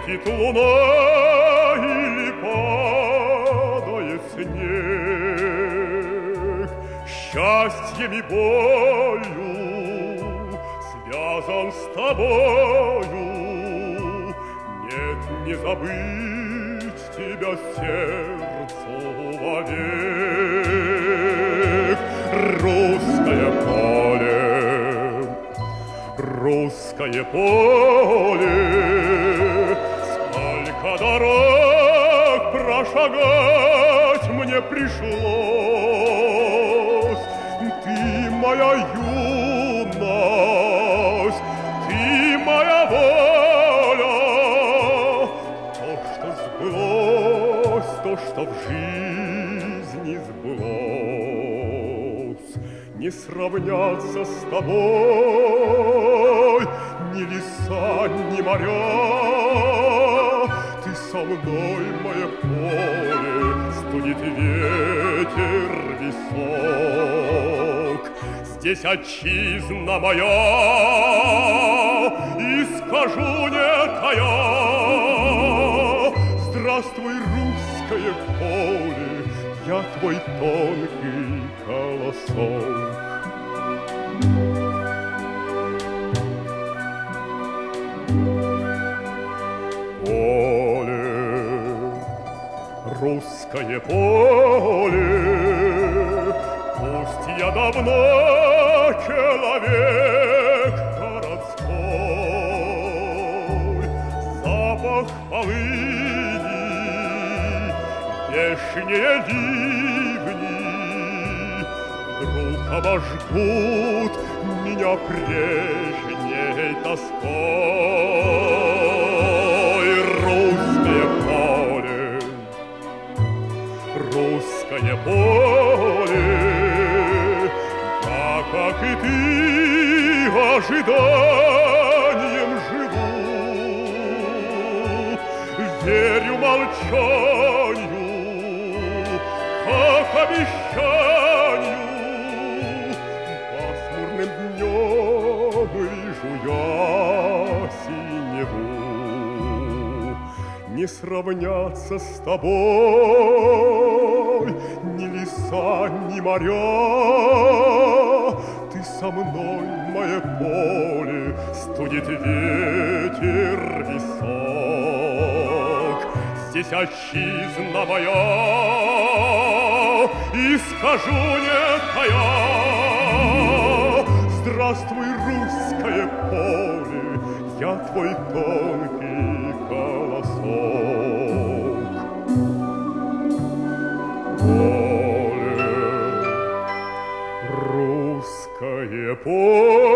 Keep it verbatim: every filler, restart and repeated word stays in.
Светит луна или падает снег, счастьем и болью связан с тобою. Нет, не забыть тебя сердцу вовек. Русское поле, русское поле, сколько дорог прошагать мне пришлось. Ты моя юность, ты моя воля, то, что сбылось, то, что в жизни сбылось. Не сравняться с тобой ни леса, ни моря. Ты со мной, мое поле, студит ветер висок. Здесь отчизна моя, и скажу не тая: здравствуй, русское поле, я твой тонкий колосок. Поле, русское поле, пусть я давно человек городской, запах полыни, вешние ливни вдруг обожгут меня прежней тоской. Русское поле, русское поле, я, как и ты, ожиданием живу, верю молчанию, как обещанию. Пасмурным днем вижу я синеву. Не сравняться с тобой ни леса, ни моря. Ты со мной, мое поле, студит ветер висок. Здесь отчизна моя, и скажу не тая: здравствуй, русское поле, я твой тонкий колосок. Поле, русское поле,